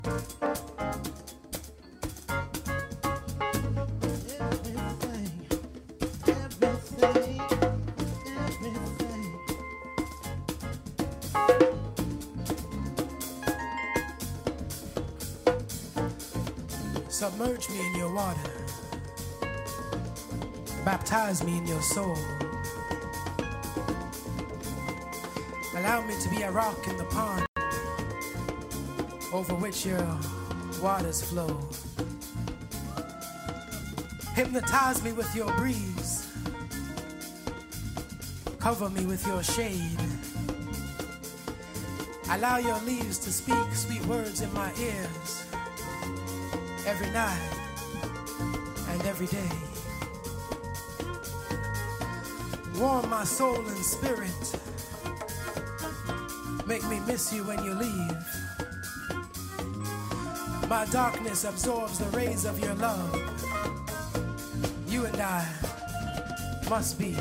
Submerge me in your water. Baptize me in your soul. Allow me to be a rock in the pond over which your waters flow. Hypnotize me with your breeze. Cover me with your shade. Allow your leaves to speak sweet words in my ears every night and every day. Warm my soul and spirit. Make me miss you when you leave. My darkness absorbs the rays of your love. You and I must be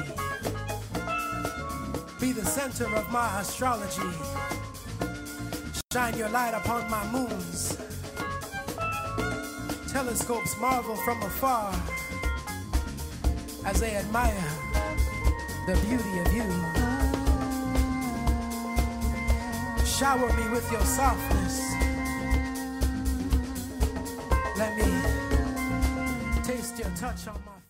the center of my astrology. Shine your light upon my moons. Telescopes marvel from afar as they admire the beauty of you. Shower me with your softness. Let me taste your touch on my